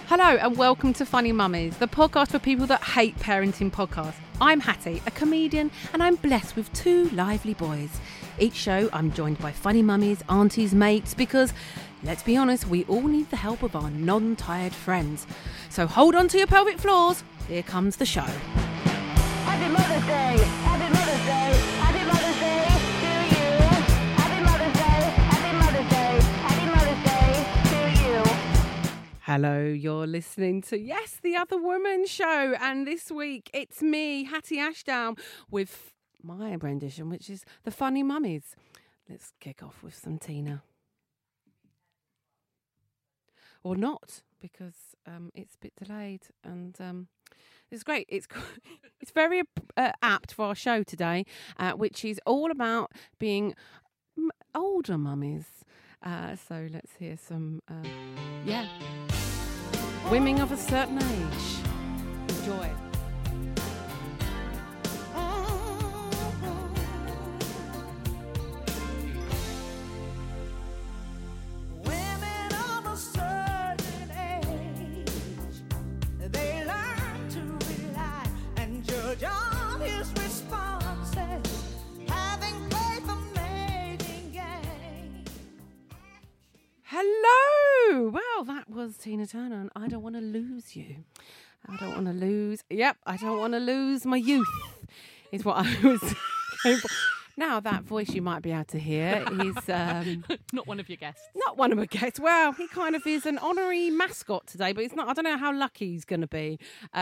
Hello and welcome to Funny Mummies, the podcast for people that hate parenting podcasts. I'm Hattie, a comedian, and I'm blessed with two lively boys. Each show I'm joined by funny mummies, aunties, mates, because, let's be honest, we all need the help of our non-tired friends. So hold on to your pelvic floors, here comes the show. Happy Mother's Day! Happy Mother's Day! Happy Mother's Day to you! Happy Mother's Day! Happy Mother's Day! Happy Mother's Day to you! Hello, you're listening to Yes, the Other Woman show, and this week it's me, Hattie Ashdown, with my rendition, which is the Funny Mummies. Let's kick off with some Tina. Or not, because it's a bit delayed, and it's great. It's very apt for our show today, which is all about being older mummies. So let's hear some, women of a certain age. Enjoy. Women of a certain age, they learn to rely and judge on his responses, having faith of mating game. Hello! Well, that was Tina Turner, and I Don't Want to Lose You. I don't want to lose... Yep, I don't want to lose my youth, is what I was going for. Now, that voice you might be able to hear is... Not one of your guests. not one of my guests. Well, he kind of is an honorary mascot today, but it's not. I don't know how lucky he's going to be.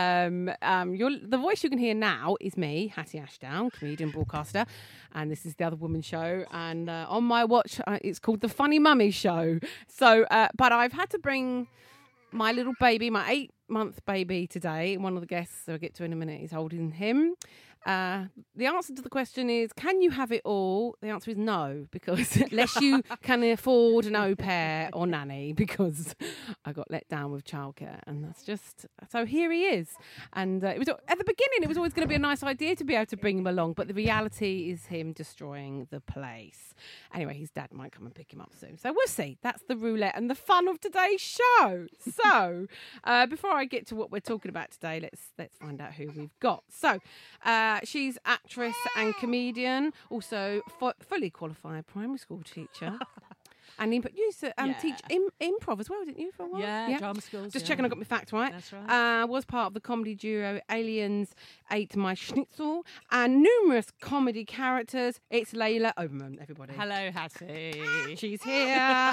The voice you can hear now is me, Hattie Ashdown, comedian, broadcaster, and this is The Other Woman show. And on my watch, it's called The Funny Mummy Show. So, but I've had to bring my little baby, my 8-month baby today. One of the guests, so I'll get to in a minute, is holding him. The answer to the question is, can you have it all? The answer is no, because unless you can afford an au pair or nanny, because I got let down with childcare, and that's just, so here he is. And it was at the beginning, it was always going to be a nice idea to be able to bring him along, but the reality is him destroying the place. Anyway, his dad might come and pick him up soon, so we'll see. That's the roulette and the fun of today's show. So before I get to what we're talking about today, let's find out who we've got. So she's actress and comedian, also fully qualified primary school teacher. And you used to teach improv as well, didn't you, for a while? Yeah, drama schools. Just checking I got my facts right. That's right. Was part of the comedy duo Aliens Ate My Schnitzel and numerous comedy characters. It's Layla Oberman, everybody. Hello, Hattie. She's here.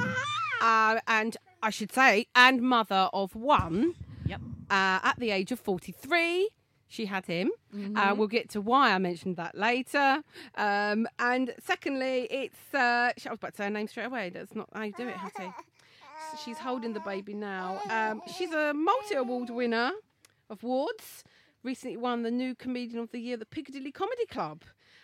And I should say, and mother of one. Yep. At the age of 43. She had him. We'll get to why I mentioned that later. And secondly, it's... I was about to say her name straight away. That's not how you do it, Hattie. She's holding the baby now. She's a multi-award winner of awards. Recently won the New Comedian of the Year at the Piccadilly Comedy Club.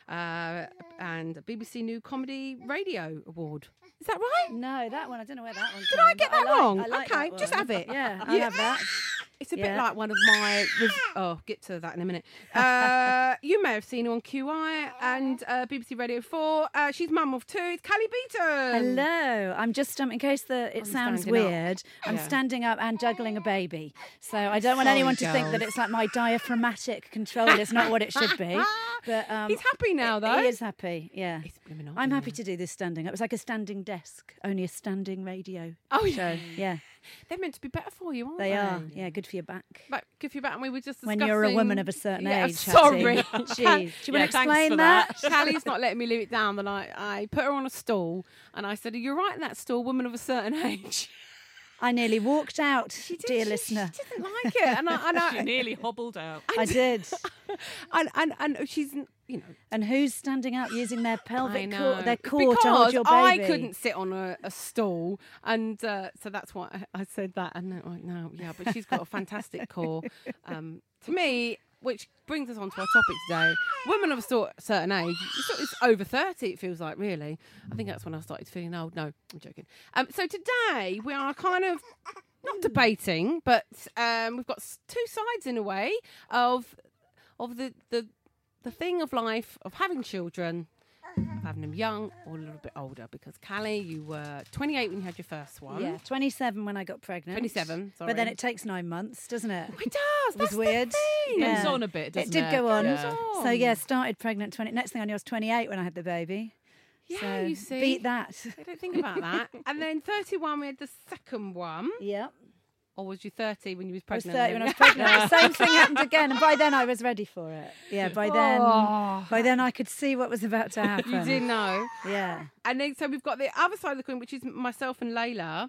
And BBC New Comedy Radio Award. Is that right? No, that one, I don't know where that one Did I get that wrong? I like Okay, that just one. have it. Yeah, I'll have that. It's a bit Yeah. like one of my... get to that in a minute. You may have seen her on QI and BBC Radio 4. She's mum of two. It's Callie Beaton. Hello. I'm just, in case it sounds standing up. weird, I'm Yeah. standing up and juggling a baby. So I don't want Sorry, anyone to think girls. that it's like my diaphragmatic control is not what it should be. But He's happy now, though. He is happy, yeah. He's blooming old, I'm isn't happy he? to do this standing up. It's like a standing desk, only a standing radio Oh, show. Yeah, They're meant to be better for you, aren't they? they are. Yeah, good for your back. But give you back, and we were just When discussing... you're a woman of a certain Yeah, age. sorry. Hattie. Jeez. Do you want to Yeah, thanks explain for that? Callie's not letting me live it down. Then I put her on a stool, and I said, "You're right in that stool, woman of a certain age." I nearly walked out, dear She listener. didn't like it, and She nearly hobbled out. I did. and she's, you know, And who's standing up using their I pelvic know. core to hold your baby? I couldn't sit on a stool, and so that's why I said that. And they're like, no, yeah, but she's got a fantastic core. To me, which brings us on to our topic today. Women of a certain age, it's over 30, it feels like, really. I think that's when I started feeling old. No, I'm joking. So today we are kind of not debating, but we've got two sides in a way of the thing of life, of having children, of having them young or a little bit older? Because Callie, you were 28 when you had your first one. Yeah, 27 when I got pregnant. 27, sorry. But then it takes 9 months, doesn't it? It does. It was That's weird. The thing. Yeah. Goes on a bit, doesn't It did go on. Yeah. So yeah, started pregnant 20. Next thing I knew, I was 28 when I had the baby. Yeah, So you see. beat that. I don't think about that. And then 31, we had the second one. Yeah. Or was you 30 when you was I was pregnant? 30 when I was pregnant. The same thing happened again, and by then I was ready for it. Yeah, by then I could see what was about to happen. You did know. Yeah. And then, so we've got the other side of the coin, which is myself and Layla.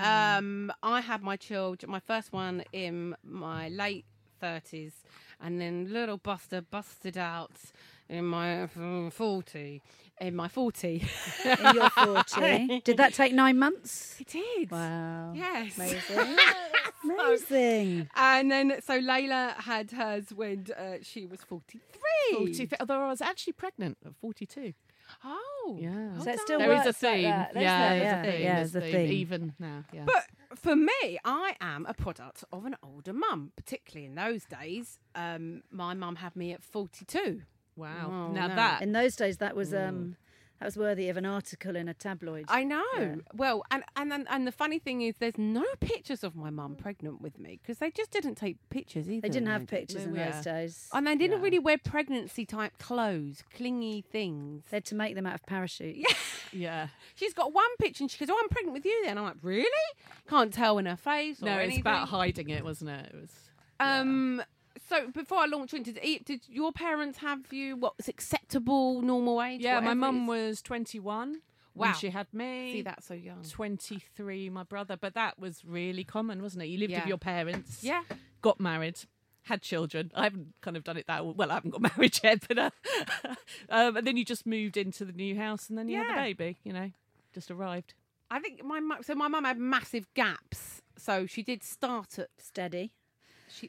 I had my children, my first one in my late 30s, and then little Buster busted out in my 40. In my 40. In your 40. Did that take 9 months? It did. Wow. Yes. Amazing. Amazing. And then, so Layla had hers when she was 43. Although I was actually pregnant at 42. Oh. Yeah. So it still There is works a theme. like that. There's Yeah, the- there's a theme. yeah, There's there's a a theme. theme. Even now, yeah. But for me, I am a product of an older mum, particularly in those days. My mum had me at 42. Wow. Oh, Now no. that In those days, that was worthy of an article in a tabloid. I know. Yeah. Well, and the funny thing is, there's no pictures of my mum pregnant with me because they just didn't take pictures either. They didn't have maybe. pictures in Yeah. those days. And they didn't Yeah. really wear pregnancy type clothes, clingy things. They had to make them out of parachutes. Yeah. yeah. She's got one picture and she goes, "Oh, I'm pregnant with you then." I'm like, "Really?" Can't tell in her face or No, it's anything. about hiding it, wasn't it? It was. So before I launch into did your parents have you what was acceptable normal age? Yeah, my whatever it mum is? was 21 Wow. when she had me. See that so young. 23, my brother. But that was really common, wasn't it? You lived Yeah. with your parents. Yeah. Got married. Had children. I haven't kind of done it that well. I haven't got married yet, but and then you just moved into the new house, and then you had the Yeah. baby. You know, just arrived. I think my mum had massive gaps, so she did start at Steady. she.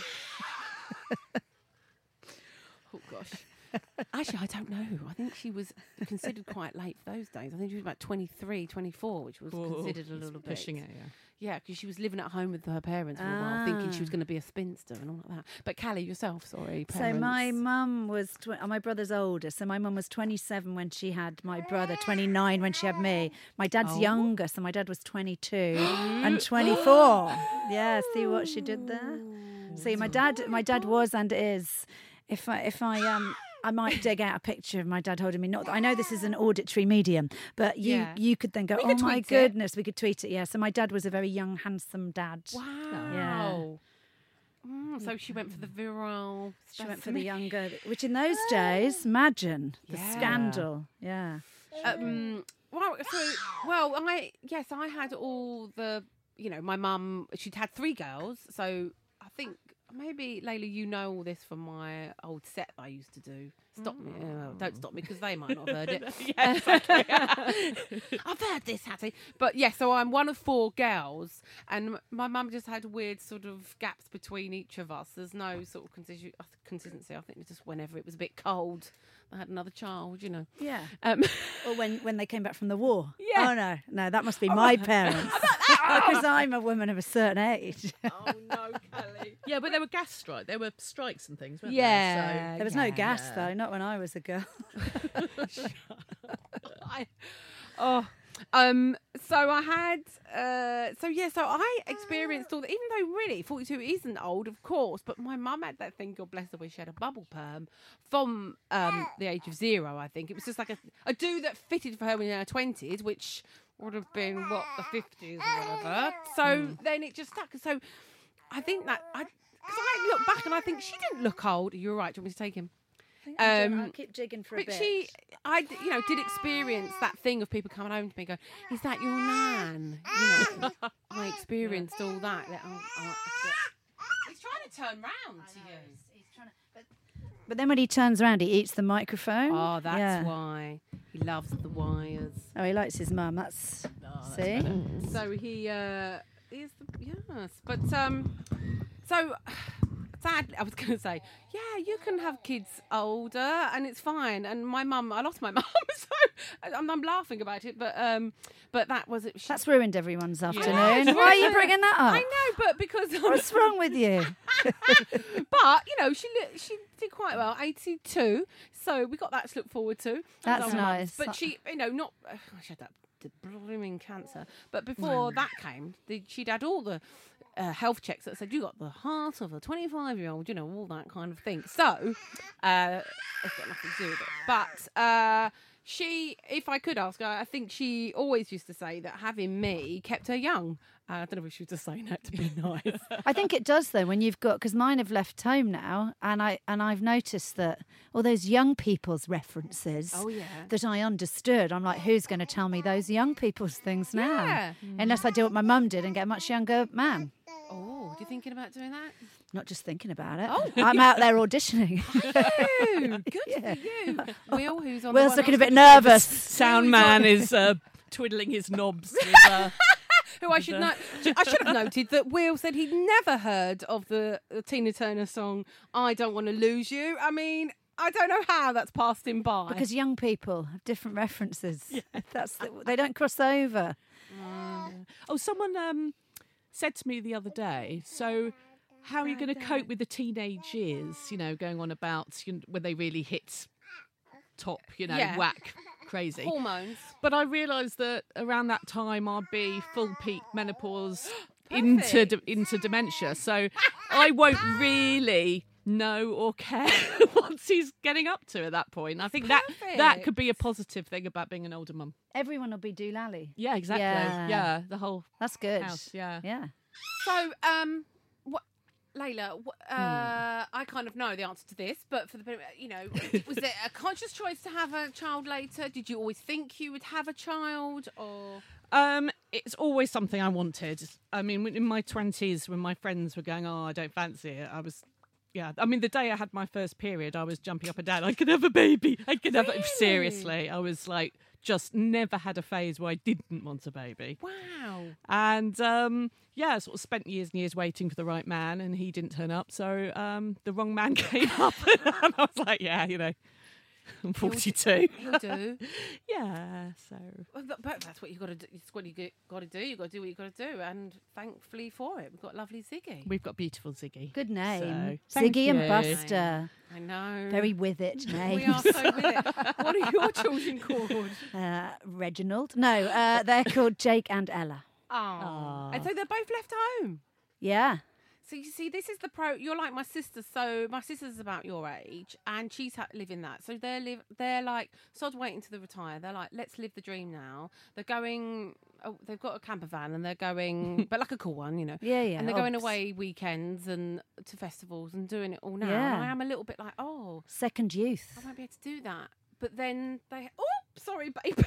Oh gosh. Actually, I don't know. I think she was considered quite late for those days. I think she was about 23, 24, which was considered a little bit Pushing it. Yeah. Yeah, because she was living at home with her parents for a while, thinking she was going to be a spinster and all like that. But Callie, yourself, sorry, So parents. my mum was, my brother's older. So my mum was 27 when she had my brother, 29 when she had me. My dad's younger, so my dad was 22 and 24. Yeah, see what she did there? See, my dad was and is. If I might dig out a picture of my dad holding me. Not that I know this is an auditory medium, but you could then go, We oh could my tweet it." goodness, we could tweet it. Yeah. So my dad was a very young, handsome dad. Wow. So she went for the virile. She went for the younger, which in those days, imagine the Yeah. scandal. Yeah. I had all the, my mum, she'd had 3 girls. So I think maybe, Layla, you know all this from my old set that I used to do. Stop me. Don't stop me because they might not have heard it. Yeah, exactly. I've heard this, Hattie. But yeah, so I'm one of 4 girls, and my mum just had weird sort of gaps between each of us. There's no sort of consistency. I think it's just whenever it was a bit cold, I had another child, Yeah. Um, Or when they came back from the war. Yeah. Oh, no, that must be my parents. Because I'm a woman of a certain age. oh no, Kelly. Yeah, but there were gas strikes. There were strikes and things, weren't Yeah. There was no gas, though, not when I was a girl. So I had, so I experienced all that, even though really 42 isn't old, of course, but my mum had that thing, God bless her, where she had a bubble perm from the age of 0, I think. It was just like a do that fitted for her in her 20s, which would have been, the 50s or whatever. So then it just stuck. So I think that, because I look back and I think she didn't look old. You're right, do you want me to take him? I'll keep jigging for a But bit. I did experience that thing of people coming home to me and going, "Is that your nan?" I experienced all that. He's trying to turn round to you. But then when he turns around, he eats the microphone. Oh, that's Yeah. why he loves the wires. Oh, he likes his mum. That's see. So he is yes, but so. Sadly, I was going to say, yeah, you can have kids older and it's fine. And my mum, I lost my mum, so I'm laughing about it. But that was it. That's ruined everyone's afternoon. Yeah. Why are you bringing that up? I know, but because What's wrong with you? But she did quite well, 82. So we got that to look forward to. That's Other months. nice. But she, not she had that blooming cancer. But before that came, she'd had all the health checks that said you got the heart of a 25-year-old, all that kind of thing. So it's got nothing to do with it. But she, if I could ask her, I think she always used to say that having me kept her young. I don't know if she was just saying that to be nice. I think it does though when you've got, because mine have left home now, and I've noticed that all those young people's references that I understood, I'm like, who's going to tell me those young people's things now? Yeah. Unless I do what my mum did and get a much younger man. Oh, you thinking about doing that? Not just thinking about it. Oh. I'm out there auditioning. Good for you. Will, who's on Will's the looking a one- bit nervous. Sound man is twiddling his knobs. With, Who I should know. I should have noted that Will said he'd never heard of the Tina Turner song "I Don't Want to Lose You." I mean, I don't know how that's passed him by. Because young people have different references. They don't cross over. Oh, someone said to me the other day, so how are you going to cope with the teenage years, going on about when they really hit top, Yeah. whack, crazy. hormones. But I realised that around that time I'd be full peak menopause into dementia. So I won't really know or care what he's getting up to at that point. I think that Perfect. could be a positive thing about being an older mum. Everyone will be doolally. Yeah, exactly. Yeah. Yeah, the whole That's good. house. Yeah. Yeah. So, what, Layla? I kind of know the answer to this, but for the was it a conscious choice to have a child later? Did you always think you would have a child, or? It's always something I wanted. I mean, in my 20s, when my friends were going, "Oh, I don't fancy it," I was. Yeah, I mean, the day I had my first period, I was jumping up and down. I could have a baby. I could have it. Seriously, I was like, just never had a phase where I didn't want a baby. Wow. And I sort of spent years and years waiting for the right man, and he didn't turn up. So the wrong man came up, and I was like, I'm 42. He'll do. Yeah, so But that's what you got to do. It's what you got to do. You got to do what you got to do, and thankfully for it, we've got lovely Ziggy. we've got beautiful Ziggy. Good name. So, thank Ziggy and you. Buster. I know. Very with it names. We are so with it. What are your children called? Reginald. No, they're called Jake and Ella. Oh. And so they're both left home. Yeah. So you see, this is you're like my sister. So my sister's about your age, and she's living that. So they're like, sod waiting to retire. They're like, let's live the dream now. They're going. Oh, they've got a camper van, and they're going, but like a cool one, Yeah, yeah. And they're going Obs. away weekends and to festivals and doing it all now. Yeah. And I am a little bit like, oh, Second youth. I won't be able to do that. But then sorry, baby.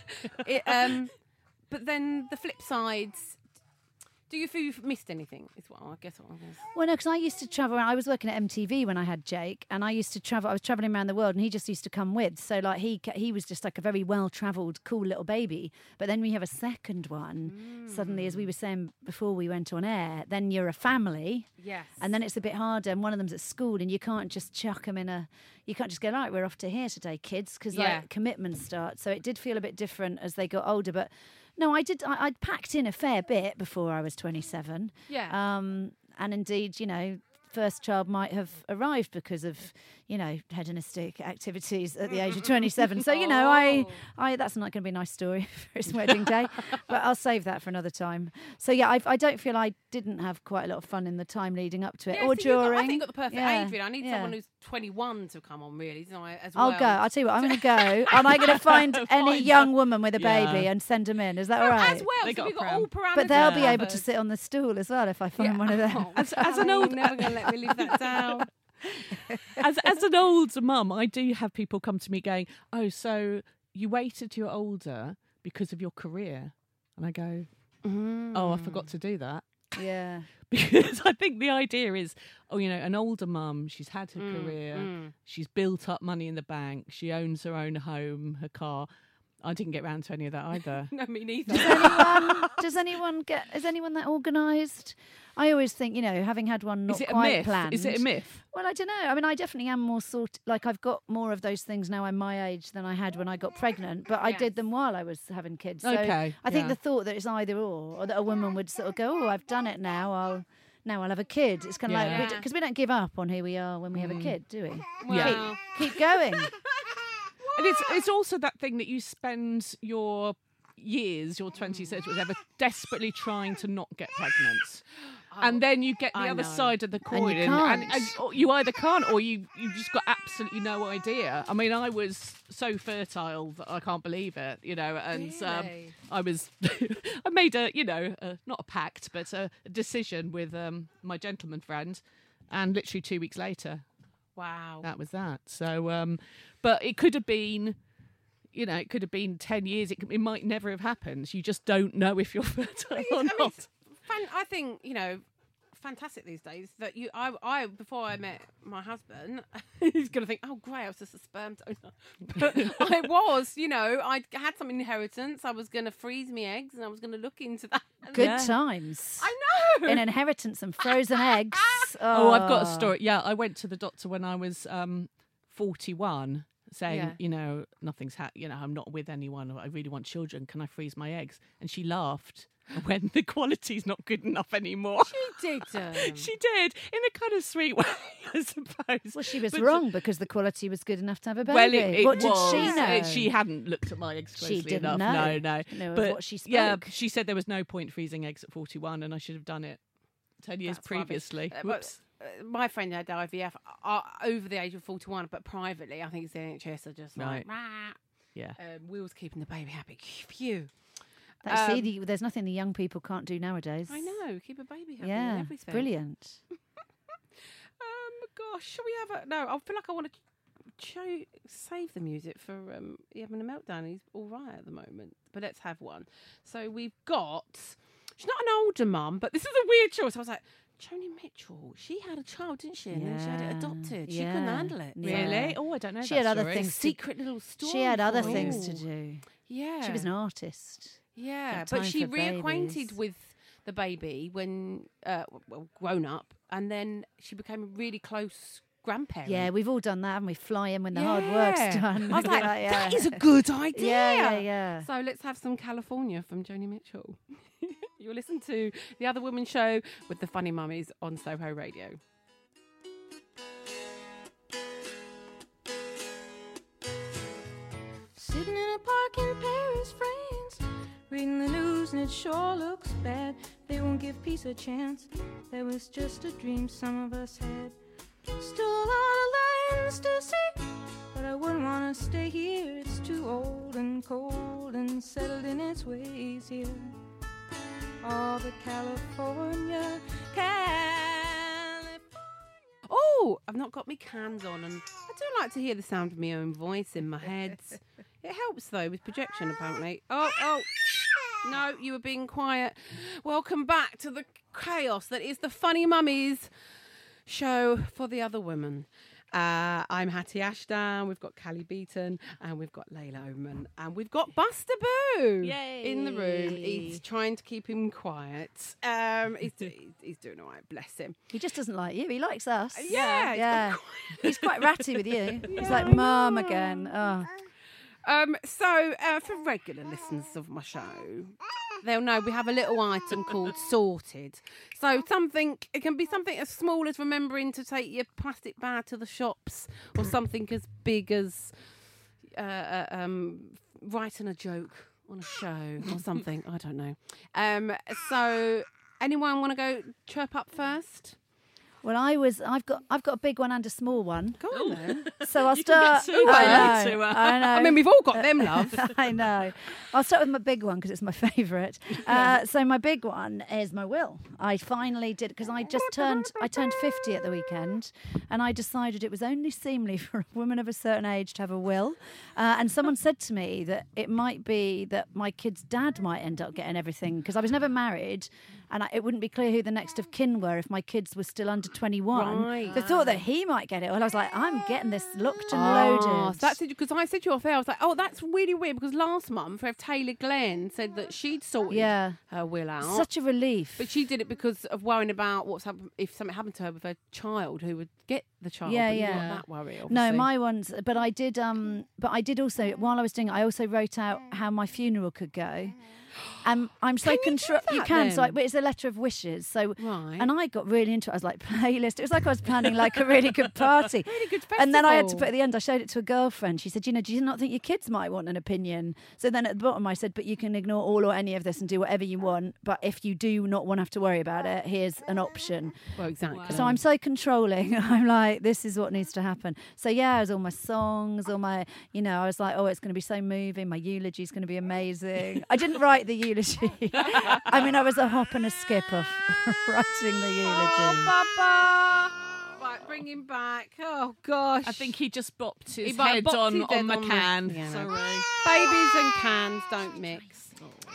But then the flip sides. Do you feel you've missed anything? Is what I guess. Well, no, because I used to travel around. I was working at MTV when I had Jake, and I used to travel. I was traveling around the world, and he just used to come with. So, like, he was just like a very well-travelled, cool little baby. But then we have a second one. Suddenly, as we were saying before we went on air, then you're a family. Yes. And then it's a bit harder, and one of them's at school, and you can't just chuck them you can't just go, right, we're off to here today, kids, because like commitments start. So it did feel a bit different as they got older. But no, I'd packed in a fair bit before I was 27. Yeah. And indeed, first child might have arrived because of, hedonistic activities at the age of 27. So, I that's not going to be a nice story for his wedding day, but I'll save that for another time. So, yeah, I don't feel I didn't have quite a lot of fun in the time leading up to it or so during. I think you've got the perfect Yeah, age, really. I need yeah. someone who's 21 to come on, really, as well. I'll go. I'll tell you what, I'm going to go and I'm going to find any young woman with a baby and send them in. Is that all right? As well, They so got we've a got pram. all parameters But they'll be able to covered. sit on the stool as well if I find one of them. Oh, As an old- you're never going to let me live that down. as an older mum, I do have people come to me going, "Oh, so you waited till you're older because of your career?" And I go, "Oh, I forgot to do that." Yeah. Because I think the idea is, an older mum, she's had her career, she's built up money in the bank, she owns her own home, her car. I didn't get round to any of that either. No, me neither. Is anyone that organised? I always think, having had one not Is it a quite myth? planned. Is it a myth? Well, I don't know. I mean, I definitely am more I've got more of those things now I'm my age than I had when I got pregnant, but I did them while I was having kids. So Okay, I think yeah. the thought that it's either or that a woman would sort of go, oh, I've done it now, I'll now I'll have a kid. It's kind of Yeah. like, because we don't give up on who we are when we have a kid, do we? Well, Keep going. And it's also that thing that you spend your years, your 20s, 30s, whatever, desperately trying to not get pregnant. And then you get the I other know. side of the coin, you and can't. you either can't or you just got absolutely no idea. I mean, I was so fertile that I can't believe it, you know. And Really? I was, I made not a pact, but a decision with my gentleman friend, and literally 2 weeks later, wow. that was that. So, but it could have been. It could have been 10 years. It might never have happened. You just don't know if you're fertile or not. I think, fantastic these days that I before I met my husband, he's going to think, oh, great, I was just a sperm donor. But I was, I had some inheritance. I was going to freeze my eggs and I was going to look into that. Good times. I know. In inheritance and frozen eggs. Oh, I've got a story. Yeah, I went to the doctor when I was 41 saying, nothing's I'm not with anyone. I really want children. Can I freeze my eggs? And she laughed when the quality's not good enough anymore. She did. She did, in a kind of sweet way, I suppose. Well, she was But- wrong because the quality was good enough to have a baby. Well, it what did was. she know? She hadn't looked at my eggs She closely didn't enough. know. No. Didn't know of But what she spoke. yeah, she said there was no point freezing eggs at 41, and I should have done it 10 years That's rubbish. previously. But, my friend had IVF over the age of 41, but privately, I think it's the NHS are just like, Right. "Rah." Yeah. Will's keeping the baby happy. Phew. There's nothing the young people can't do nowadays. I know. Keep a baby happy. in Yeah, every it's sphere. brilliant. Gosh, shall we have a... No, I feel like I want to save the music for you having a meltdown. He's all right at the moment. But let's have one. So we've got... She's not an older mum, but this is a weird choice. I was like, Joni Mitchell, she had a child, didn't she? And then she had it Yeah, adopted. She couldn't yeah, handle it. yeah. Really? Oh, I don't know. She that had other story. things. Secret little story. She had other for you. things to do. Yeah. She was an artist. Yeah, Got but time she for reacquainted babies. with the baby when grown up, and then she became a really close grandparent. Yeah, we've all done that, haven't we? Fly in when the hard work's done. I was like, yeah. that is a good idea. Yeah. So let's have some California from Joni Mitchell. You'll listen to The Other Woman Show with the Funny Mummies on Soho Radio. Sitting in a park in Paris, France, reading the news and it sure looks bad. They won't give peace a chance. That was just a dream some of us had. Still a lot of lands to see, but I wouldn't want to stay here. It's too old and cold and settled in its ways here. All the California. Oh, I've not got my cans on, and I do like to hear the sound of my own voice in my head. It helps, though, with projection, apparently. Oh, no, you were being quiet. Welcome back to the chaos that is the Funny Mummies show for the other women. I'm Hattie Ashdown, we've got Callie Beaton, and we've got Layla Oman, and we've got Buster Boo in the room. He's trying to keep him quiet. He's doing all right, bless him. He just doesn't like you. He likes us. Yeah, Yeah. He's quite ratty with you. He's like, Mum again. Oh. So for regular listeners of my show, they'll know we have a little item called Sorted. So it can be something as small as remembering to take your plastic bag to the shops, or something as big as writing a joke on a show or something. I don't know. So anyone want to go chirp up first? Well, I've got a big one and a small one. Go on then. So I'll You can start. get two I later. know. I know. I mean, we've all got them, love. I know. I'll start with my big one because it's my favourite. So my big one is my will. I finally did, because I turned 50 at the weekend, and I decided it was only seemly for a woman of a certain age to have a will. And someone said to me that it might be that my kid's dad might end up getting everything, because I was never married, and it wouldn't be clear who the next of kin were if my kids were still under 21. Right. The thought that he might get it, well, I was like, I'm getting this locked and Oh, loaded. so that's it, because I said to you off air, I was like, oh, that's really weird, because last month Taylor Glenn said that she'd sorted Yeah. her will out. Such a relief. But she did it because of worrying about what's happened if something happened to her with her child, who would get the child. Yeah, but you yeah. got that worry, obviously. No, my ones. But I did also, while I was doing it, I also wrote out how my funeral could go. I'm so Can you do control. You that can. So then? but it's a letter of wishes. So Right. and I got really into it. I was like playlist. It was like I was planning like a really good party. Really good And then I had to festival. put at the end. I showed it to a girlfriend. She said, do you not think your kids might want an opinion? So then at the bottom I said, but you can ignore all or any of this and do whatever you want. But if you do not want to have to worry about it, here's an option. Well, exactly. So I'm so controlling. I'm like, this is what needs to happen. So yeah, it was all my songs, all my, I was like, oh, it's going to be so moving. My eulogy is going to be amazing. I didn't write the eulogy. I mean, I was a hop and a skip of writing the eulogy. Oh, Baba. Right, bring him back. Oh, gosh. I think he just bopped his He head bopped on his head the on the can. piano. Sorry. Babies and cans don't mix.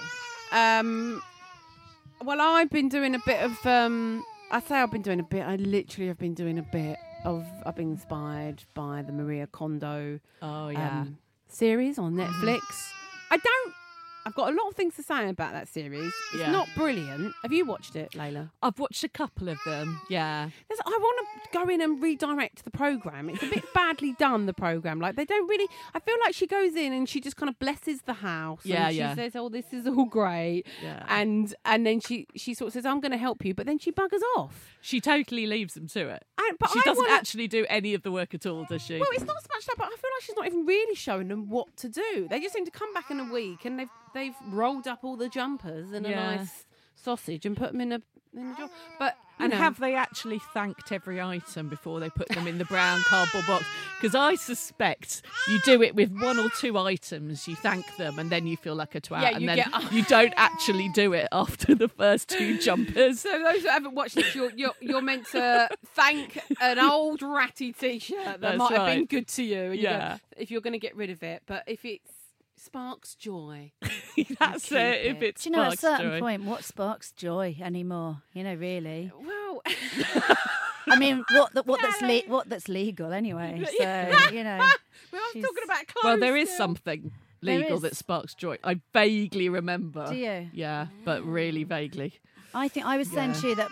Well, I've been doing a bit of. I say I've been doing a bit. I literally have been doing a bit of. I've been inspired by the Maria Kondo Oh, yeah. series on Netflix. I've got a lot of things to say about that series. It's Yeah. not brilliant. Have you watched it, Layla? I've watched a couple of them. Yeah. I want to go in and redirect the programme. It's a bit badly done, the programme. Like, they don't really... I feel like she goes in and she just kind of blesses the house. Yeah, and she yeah. says, oh, this is all great. Yeah. And then she sort of says, I'm going to help you. But then she buggers off. She totally leaves them to it. But She I doesn't wanna- actually do any of the work at all, does she? Well, it's not so much that, but I feel like she's not even really showing them what to do. They just seem to come back in a week and they've rolled up all the jumpers in a Yeah. nice sausage and put them in a jar. But And have they actually thanked every item before they put them in the brown cardboard box? Because I suspect you do it with one or two items, you thank them, and then you feel like a twat, Yeah, and you then get- you don't actually do it after the first two jumpers. So those that haven't watched it, you're meant to thank an old ratty T-shirt that That's might have been right. good to you. And Yeah. if you're going to get rid of it, but if it sparks joy, That's keep it. If it. it's Do you know at a certain joy. point what sparks joy anymore? Really. well, I mean, what that's legal anyway. So well, I'm She's- talking about clothes. Well, there is still. something There legal is. that sparks joy. I vaguely remember. Do you? Yeah, but really vaguely. I think I was saying to you that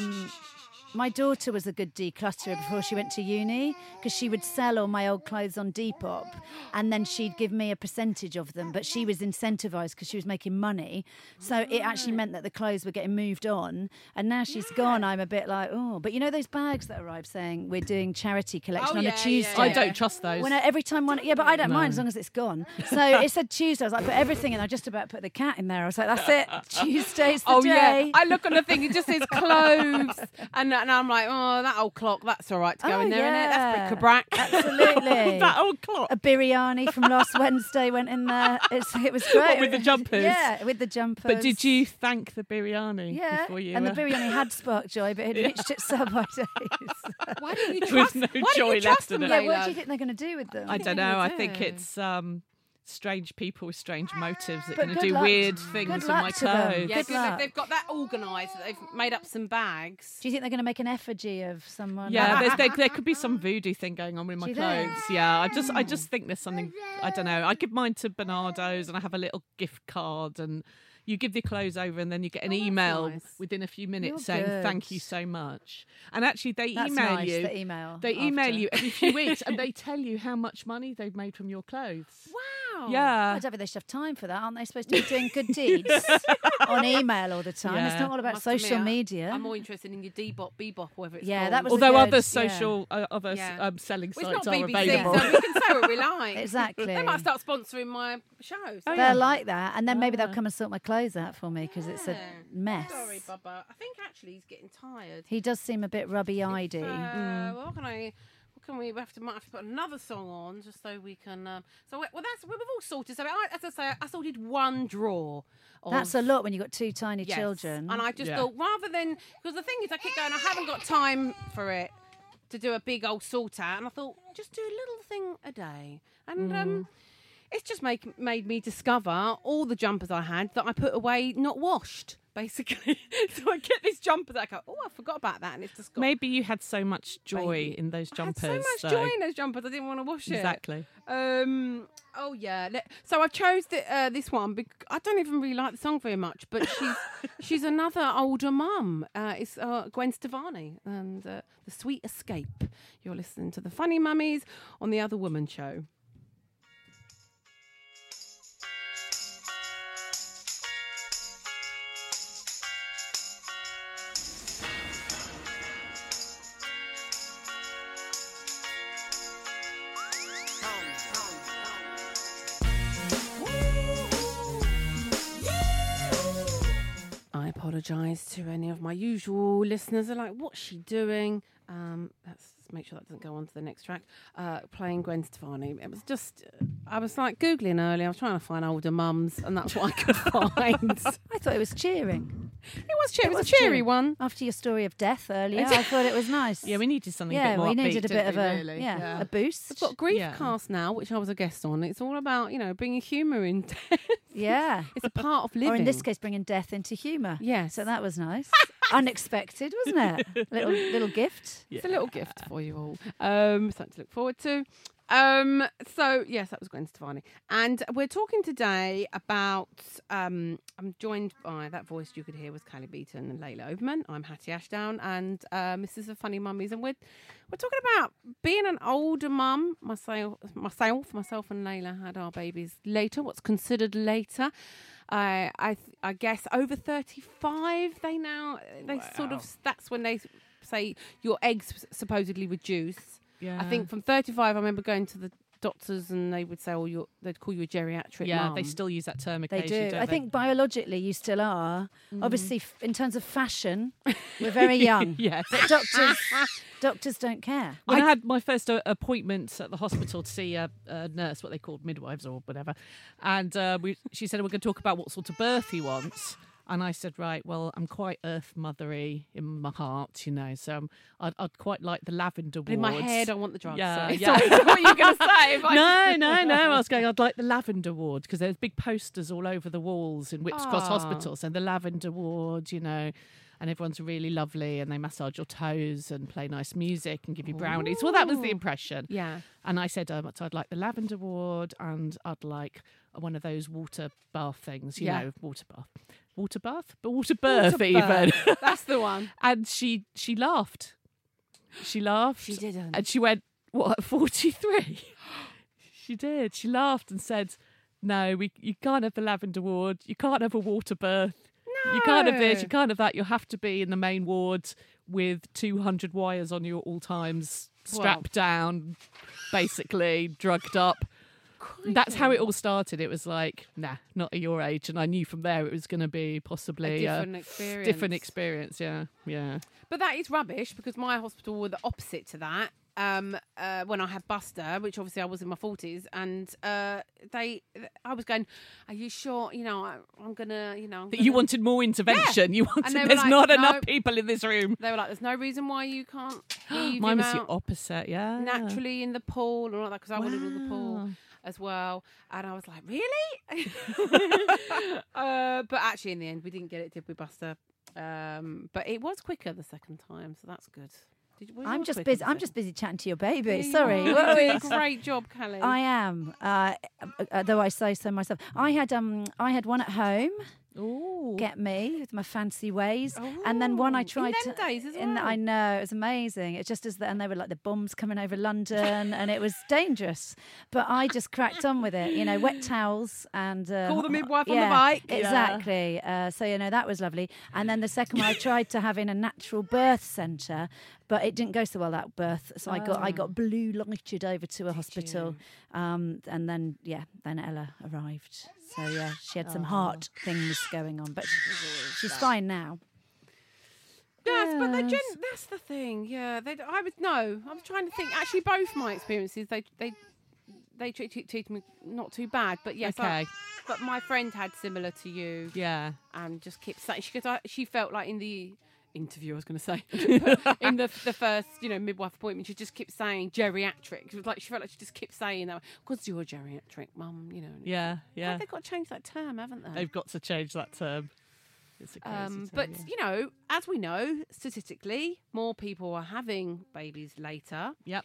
my daughter was a good declutterer before she went to uni because she would sell all my old clothes on Depop and then she'd give me a percentage of them. But she was incentivized because she was making money. So it actually meant that the clothes were getting moved on. And now she's gone, I'm a bit like, oh. But you know those bags that arrive saying we're doing charity collection Oh, on yeah, a Tuesday? yeah, I don't trust those. When every time one, yeah, but I don't mind as long as it's gone. So it said Tuesday. I was like, put everything in. I just about put the cat in there. I was like, that's it. Tuesday's the Oh day. yeah, I look on the thing. It just says clothes, and I'm like, oh, that old clock. That's all right to go Oh, in there, yeah. innit? That's bric-a-brac. Absolutely. that old clock. A biryani from last Wednesday went in there. It was great. What, with the jumpers? Yeah, with the jumpers. But did you thank the biryani Yeah, before you? and the biryani had sparked joy, but it had reached its sell-by days. Why don't you With trust? no why don't joy you left trust in them, it. Yeah, Layla? what do you think they're going to do with them? I don't know. I think do? it's strange people with strange motives that But are going good to do luck- weird good things with luck my to them. clothes. Yeah, Good 'cause luck. they've got that organised. That they've made up some bags. Do you think they're going to make an effigy of someone? Yeah, there could be some voodoo thing going on with my Do you think? clothes. Yeah, I just think there's something. I don't know. I give mine to Bernardo's and I have a little gift card, and you give the clothes over, and then you get an Oh, that's email nice. within a few minutes You're saying good. thank you so much. And actually, they That's email nice, you. the email They email after. you every few weeks, and they tell you how much money they've made from your clothes. Wow. Yeah. I don't think they should have time for that. Aren't they supposed to be doing good deeds on email all the time? It's Yeah. not all about Must admit, social media. I'm more interested in your Bebop, whatever it's Yeah, called. that was Although good, other yeah. social, Yeah. selling Well, sites it's not are BBC, available. so we can say what we like. Exactly. They might start sponsoring my shows. They're like that, and then maybe they'll come and sort my clothes out for me because it's a Yeah. mess. Sorry, Bubba. I think actually he's getting tired. He does seem a bit rubby-eyed. What can I? What can we? Might have to put another song on just so we can. We've all sorted. So as I say, I sorted one drawer. That's a lot when you've got two tiny Yes. children. And I just Yeah. thought rather than because the thing is I keep going. I haven't got time for it to do a big old sort out, and I thought just do a little thing a day, and it's just made me discover all the jumpers I had that I put away not washed. Basically, so I get these jumpers. I go, oh, I forgot about that, and it's just got. Maybe you had so much joy Baby. in those I jumpers. had so much joy in those jumpers. I didn't want to wash it. Exactly. Oh yeah. So I chose this one because I don't even really like the song very much, but she's another older mum. It's Gwen Stefani and The Sweet Escape. You're listening to the Funny Mummies on the Other Woman Show. apologise to any of my usual listeners. They're like, what's she doing? Let's make sure that doesn't go on to the next track. Playing Gwen Stefani. It was just, I was like Googling earlier. I was trying to find older mums, and that's what I could find. I thought it was cheering. It was cheery. It was a cheery one. After your story of death earlier, I thought it was nice. Yeah, we needed something a Yeah, bit more we needed a upbeat, bit of didn't a we, really? a boost. We've got Griefcast now, which I was a guest on. It's all about, bringing humour in death. Yeah. It's a part of living. Or in this case, bringing death into humour. Yes. So that was nice. Unexpected, wasn't it? Little gift. It's a little gift for you all. Something to look forward to. So yes, that was Gwen Stefani, and we're talking today about. I'm joined by that voice you could hear was Callie Beaton and Layla Overman. I'm Hattie Ashdown, and Mrs. of Funny Mummies, and we're talking about being an older mum. Myself, and Layla had our babies later. What's considered later? I guess over 35. That's when they say your eggs supposedly reduce. Yeah. I think from 35, I remember going to the doctors and they would say, they'd call you a geriatric mum. they still use that term They occasionally. do. Don't I they? think biologically you still are. Obviously, in terms of fashion, we're very young. Yes. But doctors don't care. When I had my first appointment at the hospital to see a nurse, what they called midwives or whatever, and she said, we're going to talk about what sort of birth he wants. And I said, right, well, I'm quite earth mothery in my heart, so I'd quite like the lavender wards. In my head, I want the drugs. Yeah, Sorry. yeah. Sorry, what are you going to say? No. I was going, I'd like the lavender ward because there's big posters all over the walls in Whips Cross Hospital. So the lavender ward, and everyone's really lovely and they massage your toes and play nice music and give you brownies. Well, that was the impression. Yeah. And I said, I'd like the lavender ward and I'd like one of those water bath things, water birth even. That's the one. And she laughed. She laughed. She didn't. And she went, what, 43? She did. She laughed and said, no, you can't have the lavender ward. You can't have a water birth. No. You can't have this. You can't have that. You'll have to be in the main ward with 200 wires on you at all times, strapped down, basically, drugged up. That's how it all started. It was like, nah, not at your age. And I knew from there it was going to be possibly a different experience. Different experience, yeah. But that is rubbish because my hospital were the opposite to that. When I had Buster, which obviously I was in my 40s, and I was going, are you sure, I'm going to, You wanted more intervention. Yeah. You wanted, And there's not no. enough people in this room. They were like, there's no reason why you can't leave Mine him was the out opposite, yeah. naturally in the pool and all that, because I wanted all the pool as well. And I was like, really? But actually in the end we didn't get it, did we, Buster? But it was quicker the second time, so that's good. I'm just busy chatting to your baby. Yeah, Sorry. you are. You're doing a great job, Callie. I am. Though I say so myself. I had one at home. Ooh. Get me with my fancy ways, and then one I tried in them days as well. I know, it was amazing. It's just and they were like the bombs coming over London, and it was dangerous. But I just cracked on with it, wet towels and Call the midwife on the bike. Exactly. So that was lovely. And then the second one I tried to have in a natural birth centre, but it didn't go so well, that birth. So I got blue lighted over to a hospital, and then Ella arrived. So she had some heart things going on, but she's fine now. Yes, but that's the thing. Yeah, I was trying to think. Actually, both my experiences, they treated me not too bad. But yes, Okay. but my friend had similar to you. Yeah. And just kept saying she felt like in the interview, I was going to say, in the first midwife appointment, she just kept saying geriatric. It was like she felt like she just kept saying that because you're a geriatric mum, Yeah. They've got to change that term, haven't they? They've got to change that term. It's a crazy term, But yeah. as we know, statistically, more people are having babies later. Yep.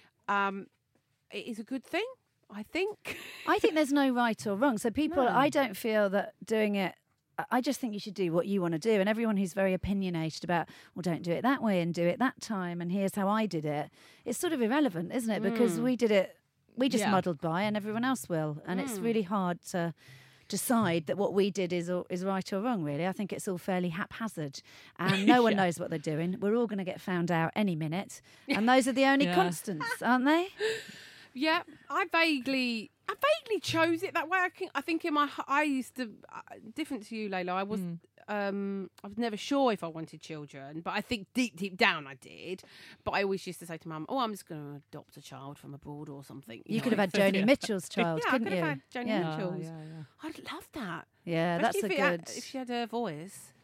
It is a good thing, I think. I think there's no right or wrong. So people, I don't feel that doing it. I just think you should do what you want to do. And everyone who's very opinionated about, well, don't do it that way and do it that time, and here's how I did it, it's sort of irrelevant, isn't it? Because we did it, we just muddled by, and everyone else will. And it's really hard to decide that what we did is right or wrong, really. I think it's all fairly haphazard, and no one knows what they're doing. We're all going to get found out any minute, and those are the only constants, aren't they? Yeah, I vaguely chose it that way. I think in I used to different to you, Layla. was never sure if I wanted children, but I think deep down I did. But I always used to say to Mum, "Oh, I'm just going to adopt a child from abroad or something." You could have had Joni Mitchell's child, Yeah, I couldn't could you? have had Joni Yeah. Mitchell's. Yeah. I'd love that. Yeah, that's a Especially good. if she had her voice.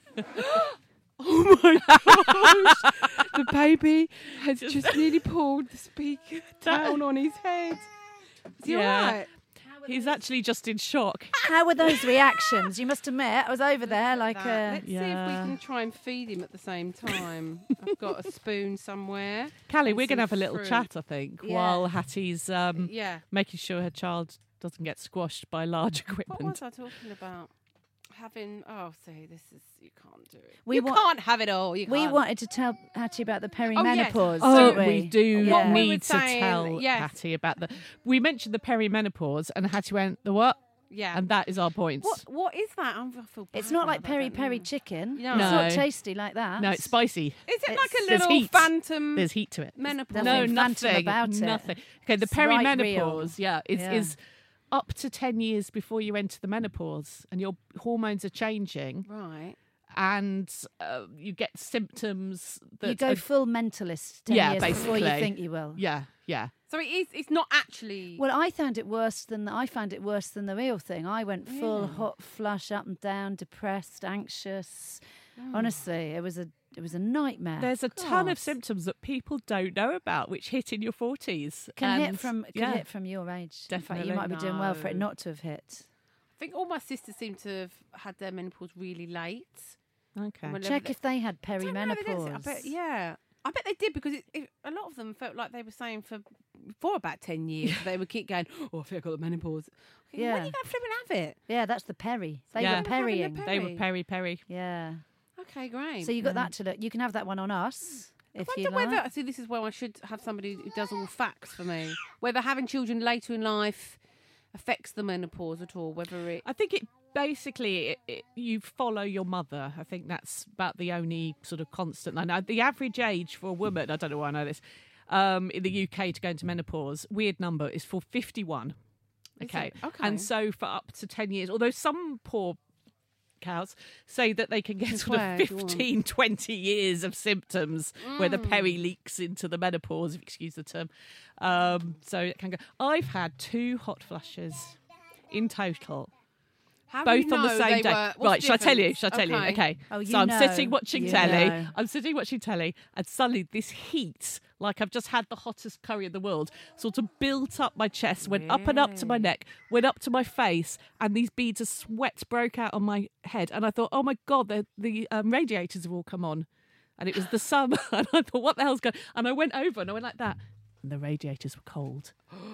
Oh my gosh! The baby has just nearly pulled the speaker down on his head. Is he Yeah. all right? He's actually just in shock. How were those reactions? You must admit, I was over there like Let's see if we Yeah. can try and feed him at the same time. I've got a spoon somewhere. Callie, And we're going to some have a little fruit. chat, I think, Yeah. while Hattie's Yeah. making sure her child doesn't get squashed by large What equipment. was I talking about? Having this is you can't do it. We You wa- can't have it all. You we can't. wanted to tell Hattie about the yes. perimenopause. Oh, didn't we do Yeah. We were need to saying, tell yes. Hattie about the. We mentioned the perimenopause, and Hattie went, "The what?" Yeah. And that is our point. What is that? I feel It's bad not now like that I don't peri know. chicken. No. It's not No. tasty like that. No, it's spicy. Is it It's- like a There's little heat. phantom There's heat to it. menopause? Nothing No, phantom nothing about it. Nothing. Okay, the It's right perimenopause, real. is up to 10 years before you enter the menopause, and your hormones are changing, Right. and you get symptoms that You go are- full mentalist 10 Yeah, years before you basically. think you will. yeah. So it's not actually. Well, I found it worse than the real thing. I went full hot flush, up and down, depressed, anxious. Honestly, it was a nightmare. There's a ton God. of symptoms that people don't know about, which hit in your 40s. can And, hit from yeah. hit from your age. In fact, Definitely. you might be doing well for it No. not to have hit. I think all my sisters seem to have had their menopause really late. Okay. Whenever Check they- if they had I don't know, they didn't say- I perimenopause. bet, I bet they did because a lot of them felt like they were saying for about 10 years they would keep going, oh, I think I got the menopause. Okay, Yeah. When are you going to flip and have it? Yeah, that's the peri. They Yeah. were Having the perrying. They were peri. Yeah. Okay, great. So you got that to look. You can have that one on us if I you wonder like. whether, see, this is where I should have somebody who does all facts for me. Whether having children later in life affects the menopause at all, whether it... I think it basically you follow your mother. I think that's about the only sort of constant. I know the average age for a woman, I don't know why I know this, in the UK to go into menopause, weird number, is for 51. Okay. it? Okay. And so for up to 10 years, although some poor cows say that they can get sort swear of if you want. 15, 20 years of symptoms where the peri leaks into the menopause, if you excuse the term. So it can go. I've had 2 hot flushes in total. How do you Both on the know same they day. were- what's Right, the shall I tell you? difference? Shall I tell you? Okay. Oh, you so I'm know. sitting watching You telly. know. I'm sitting watching telly, and suddenly this heat, like I've just had the hottest curry in the world, sort of built up my chest, went up and up to my neck, went up to my face, and these beads of sweat broke out on my head. And I thought, oh my God, the radiators have all come on. And it was the summer. And I thought, what the hell's going on? And I went over and I went like that. And the radiators were cold.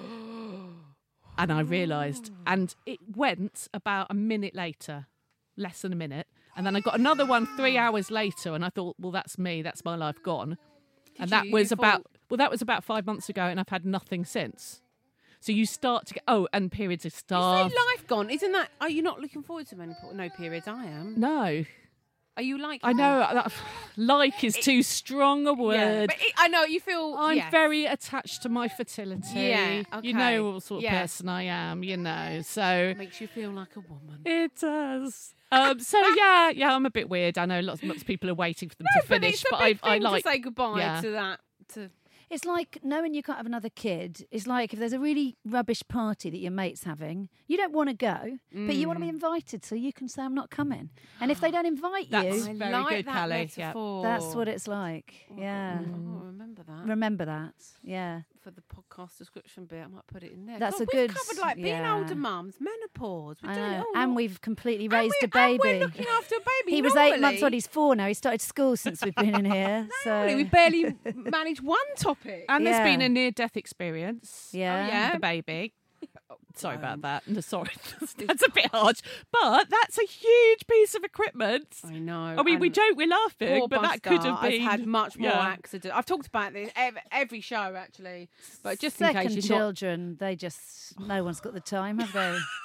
And I realised, and it went about a minute later, less than a minute. And then I got another one 3 hours later, and I thought, well, that's me, that's my life gone. And that you? was You about, thought- well, that was about 5 months ago, and I've had nothing since. So you start to get, and periods of You say starve. life gone. Isn't that... Are you not looking forward to menopause? No periods, I am. No, Are you like... I know, like is too strong a Yeah, word. but I know, you feel... I'm yes. very attached to my fertility. Yeah, You okay. know what sort of Yeah. person I am, you know. So Makes you feel like a woman. it does. So yeah, I'm a bit weird. I know lots of people are waiting for them to But finish, it's a but big I thing like to say goodbye yeah. to that. To It's like knowing you can't have another kid. It's like if there's a really rubbish party that your mate's having, you don't want to go, but you want to be invited so you can say, I'm not coming. And if they don't invite That's- you, I very like good, that Callie, yeah. metaphor. that's what it's like. Yeah. Oh, remember that Remember that. Yeah. for the podcast description bit. I might put it in there. That's God, a we've good- covered like being yeah. older mums, menopause. We're I doing it know. all. And we've completely And raised a and baby. we're looking after a baby. He was 8 months Normally- old. He's 4 now. He started school since we've been in here. Normally we So barely manage one topic. And there's Yeah. been a near-death experience. yeah. yeah. The baby. Sorry about that. No, sorry, that's a bit harsh, but that's a huge piece of equipment. I know. I mean, we and joke, we're laughing, poor but that could have Buster been. has had much more yeah. accident. I've talked about this every show actually, but just in Second case you're not. children, they just no one's got the time, have they?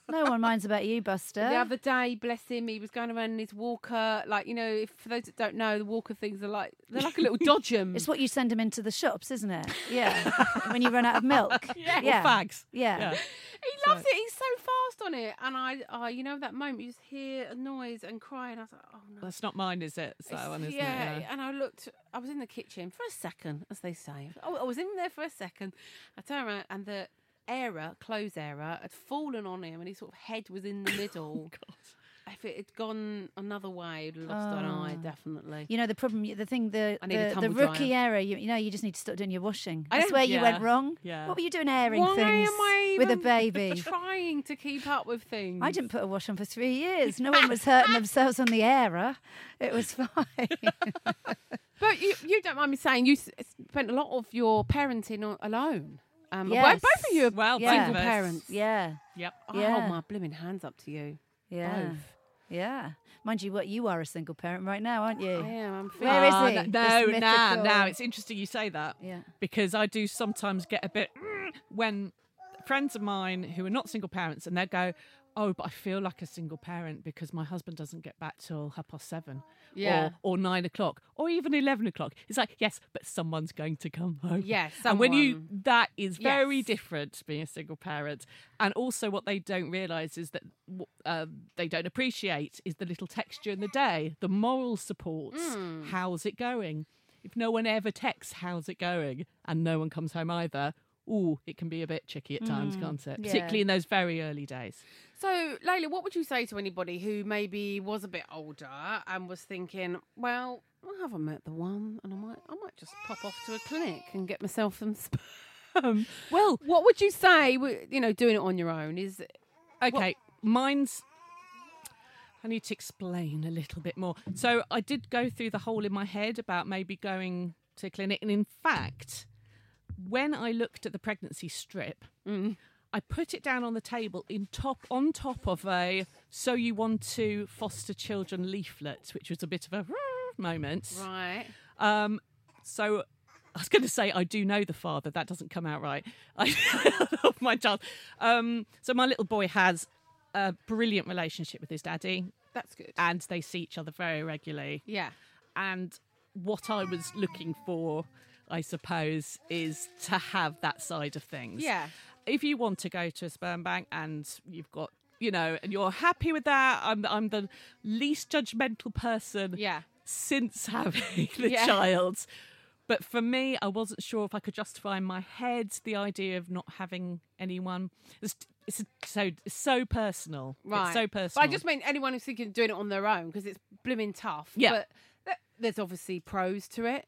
No one minds about you, Buster. The other day, bless him, he was going around in his walker. Like, you know, if for those that don't know, the walker things are like, they're like a little dodgem. It's what you send him into the shops, isn't it? Yeah. When you run out of milk. Or Yeah. fags. Yeah. He loves it. He's so fast on it. And I, you know, that moment you just hear a noise and cry, and I was like, oh no. That's not mine, is it? It's that one, isn't it? Yeah, and I was in the kitchen for a second, as they say. I was in there for a second. I turned around, and the clothes error had fallen on him, and his sort of head was in the middle. If it had gone another way, he'd lost an eye, definitely. You know, the problem, the thing, the I need a tumble rookie dryer. error, you just need to stop doing your washing. I That's don't- where you yeah. went wrong. Yeah. What were you doing airing Why things am I with a even baby? trying to keep up with things? I didn't put a wash on for 3 years. No one was hurting themselves on the airer. It was fine. But you don't mind me saying you spent a lot of your parenting alone. Well, Yes. both of you are Well, Yeah. single both of us. parents. Yeah. Yep. I Yeah. hold my blooming hands up to you. Yeah. Both. Yeah. Mind you, you are a single parent right now, aren't you? I am. I'm feeling Where is Ah, he? No, This now mythical- it's interesting you say that. Yeah. Because I do sometimes get a bit when friends of mine who are not single parents and they go, oh, but I feel like a single parent because my husband doesn't get back till 7:30 Yeah. or 9 o'clock or even 11 o'clock. It's like, yes, but someone's going to come home. Yes, And when someone. that is very Yes. different being a single parent. And also what they don't realise is that they don't appreciate is the little texture in the day, the moral supports. How's it going? If no one ever texts, how's it going? And no one comes home either. Ooh, it can be a bit tricky at times, can't it? Yeah. Particularly in those very early days. So, Layla, what would you say to anybody who maybe was a bit older and was thinking, well, I haven't met the one, and I might just pop off to a clinic and get myself some sperm. Well, What would you say? You know, doing it on your own is okay, mine's... I need to explain a little bit more. So I did go through the whole in my head about maybe going to a clinic. And in fact, when I looked at the pregnancy strip, I put it down on the table on top of a "So You Want to Foster Children" leaflet, which was a bit of a moment. right. So I was going to say I do know the father. That doesn't come out right. I love my child. So my little boy has a brilliant relationship with his daddy, That's good. and they see each other very regularly. Yeah. And what I was looking for, I suppose, is to have that side of things. Yeah. If you want to go to a sperm bank and you've got, and you're happy with that, I'm the least judgmental person Yeah. since having the Yeah. child. But for me, I wasn't sure if I could justify in my head the idea of not having anyone. It's so personal. Right. It's so personal. But I just mean anyone who's thinking of doing it on their own because it's blooming tough. Yeah. But there's obviously pros to it.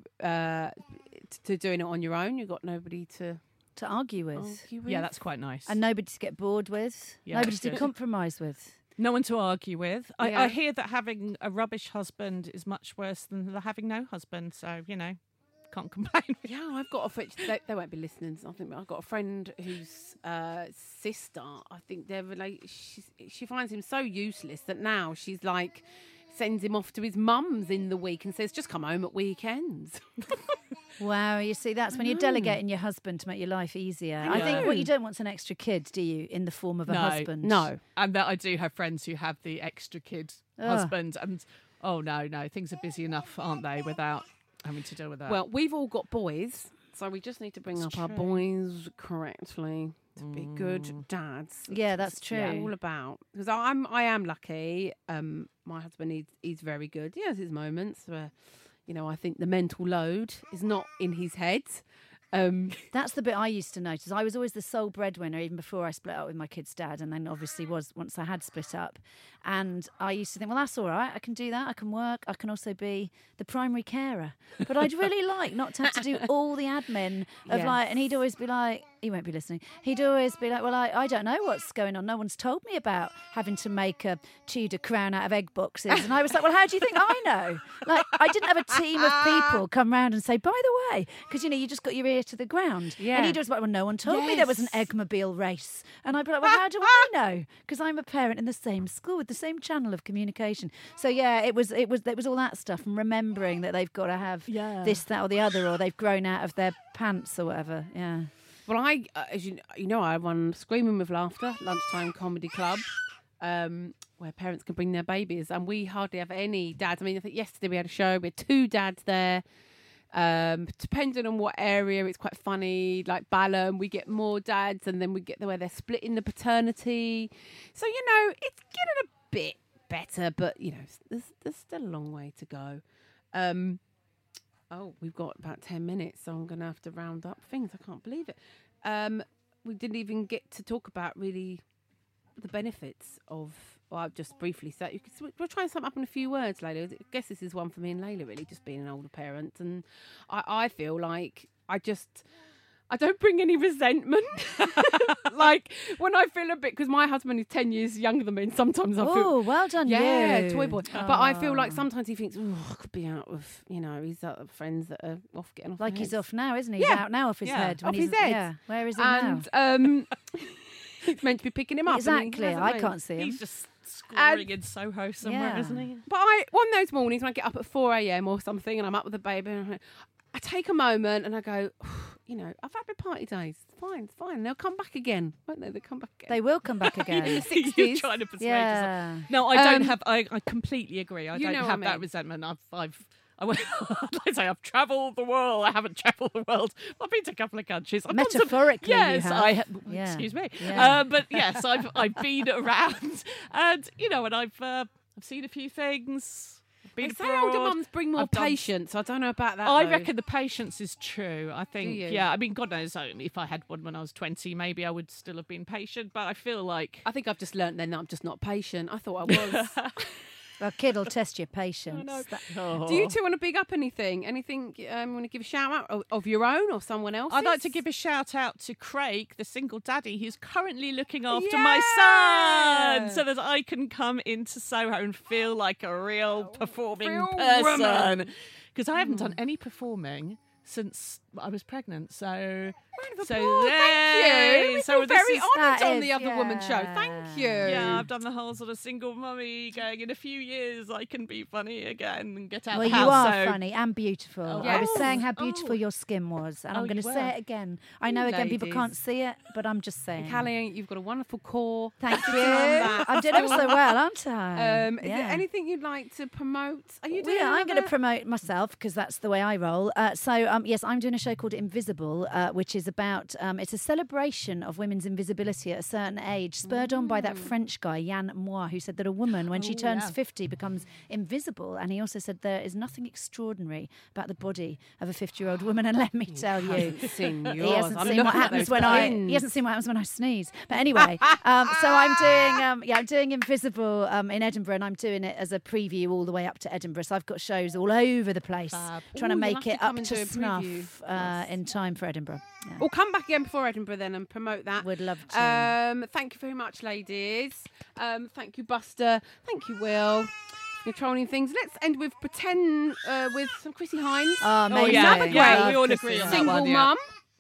To doing it on your own, you've got nobody to To argue with. argue with. Yeah, that's quite nice. And nobody to get bored with. Yeah, Nobody that's to good. compromise with. No one to argue with. Yeah. I hear that having a rubbish husband is much worse than having no husband. So, can't complain. Yeah, I've got a friend. They won't be listening. So I think I've got a friend whose sister. I think they're related. She finds him so useless that now she's like sends him off to his mum's in the week and says, "Just come home at weekends." Wow, you see, that's when you're delegating your husband to make your life easier. I think what you don't want is an extra kid, do you, in the form of a No. husband? No. And that I do have friends who have the extra kid Ugh. husband. And, oh, no, things are busy enough, aren't they, without having to deal with that. Well, we've all got boys, so we just need to bring up our boys correctly to be good dads. Yeah, that's what it's true. all about, because I am lucky. My husband he's very good. He has his moments where, I think the mental load is not in his head. That's the bit I used to notice. I was always the sole breadwinner even before I split up with my kid's dad, and then obviously was once I had split up. And I used to think, well, that's all right. I can do that. I can work. I can also be the primary carer. But I'd really like not to have to do all the admin of Yes. and he'd always be like, he won't be listening. He'd always be like, well, I don't know what's going on. No one's told me about having to make a Tudor crown out of egg boxes. And I was like, well, how do you think I know? Like, I didn't have a team of people come round and say, by the way, because, you just got your ear to the ground. Yeah. And he'd always be like, well, no one told me there was an eggmobile race. And I'd be like, well, how do I know? Because I'm a parent in the same school with the same channel of communication. So, yeah, it was all that stuff and remembering that they've got to have this, that or the other, or they've grown out of their pants or whatever. Yeah. Well, I, as you know, I run Screaming with Laughter, lunchtime comedy club, where parents can bring their babies, and we hardly have any dads. I mean, I think yesterday we had a show. We had 2 dads there. Depending on what area, it's quite funny. Like Balham, we get more dads, and then we get where they're splitting the paternity. So it's getting a bit better, but there's still a long way to go. We've got about 10 minutes, so I'm going to have to round up things. I can't believe it. We didn't even get to talk about really the benefits of. Well, I'll just briefly say, we'll try and sum up in a few words, Layla. I guess this is one for me and Layla, really, just being an older parent. And I feel like I don't bring any resentment. Like, when I feel a bit, because my husband is 10 years younger than me, and sometimes I feel... Oh, well done, yeah, you. toy boy. But I feel like sometimes he thinks, I could be out with, his other friends that are off getting off Like their he's heads. off now, isn't he? He's out now off his head. Off his head. Yeah. Where is he now? And it's meant to be picking him up. Exactly. And I can't see him. He's just scoring in Soho somewhere, Yeah. isn't he? But one of those mornings when I get up at 4 a.m. or something and I'm up with the baby, and I take a moment and I go, I've had my party days. It's fine. They'll come back again, won't they? They'll come back again. They will come back again. In the 60s. You're trying to persuade Yeah. yourself. No, I don't have. I completely agree. I You don't know what have I that mean. resentment. I'd like to say I've travelled the world. I haven't travelled the world. I've been to a couple of countries. I've done some- Metaphorically, you yes, have. I have. Yeah. Excuse me. Yeah. But yes, I've been around, and and I've seen a few things. They Been say older abroad. mums bring more I've done- patience. I don't know about that. I though. reckon the patience is true. I think, you? yeah. I mean, God knows, if I had one when I was 20, maybe I would still have been patient. But I feel like I think I've just learnt then that I'm just not patient. I thought I was. Well, kid will test your patience. Do you two want to big up anything? Anything you want to give a shout out of your own or someone else's? I'd like to give a shout out to Craig, the single daddy, who's currently looking after Yeah! my son, so that I can come into Soho and feel like a real performing real person. woman. Because I haven't done any performing since I was pregnant. So, Round of so applause. yay. Thank you. We So feel this very is- honoured That on is- the Other Woman show. yeah. Thank you. Yeah, I've done the whole sort of single mummy going, in a few years I can be funny again and get out Well, the you house. are so funny and beautiful. Oh, I was yes. saying how beautiful Oh. your skin was, and Oh, I'm going you to were. say it again. I know, again, people Ladies. can't see it, but I'm just saying. Callie, you've got a wonderful core. Thank you. that. I'm doing ever so well, aren't I? Is there anything you'd like to promote? Are you Well, doing yeah, I'm going to another- promote myself because that's the way I roll. Yes, I'm doing a show called Invisible, which is about it's a celebration of women's invisibility at a certain age, spurred on by that French guy Yann Moix, who said that a woman, when she turns 50, becomes invisible. And he also said there is nothing extraordinary about the body of a 50-year-old woman. And let me tell you, Hasn't seen he yours. hasn't I'm seen looking what at happens those when pins. he hasn't seen what happens when I sneeze. But anyway, so I'm doing Invisible in Edinburgh, and I'm doing it as a preview all the way up to Edinburgh. So I've got shows all over the place, Fab. trying to Ooh, you'll make have to it come up and to do a snuff preview. in time for Edinburgh. Yeah. We'll come back again before Edinburgh then and promote that. Would love to. Thank you very much, ladies. Thank you, Buster. Thank you, Will. Controlling things. Let's end with Pretend with some Chrissy Hines. Oh, amazing. yeah. Another Yeah, great we all Chrissy agree on Hines. that single one, yeah. mum.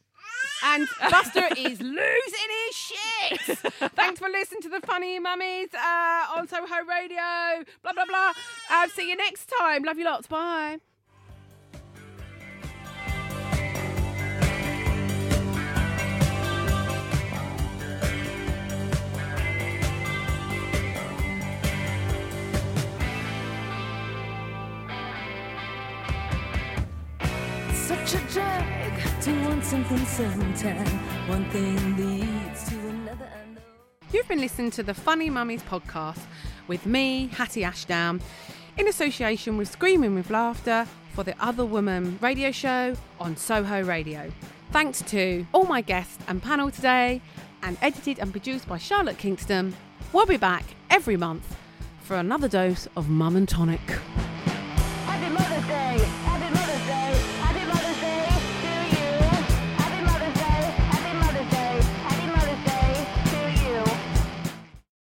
And Buster is losing his shit. Thanks for listening to the Funny Mummies on Soho Radio. Blah, blah, blah. See you next time. Love you lots. Bye. Such a drag to want something sometime. One thing leads to another. You've been listening to the Funny Mummies podcast with me, Hattie Ashdown, in association with Screaming with Laughter for the Other Woman radio show on Soho Radio. Thanks to all my guests and panel today, and edited and produced by Charlotte Kingston. We'll be back every month for another dose of Mum and Tonic.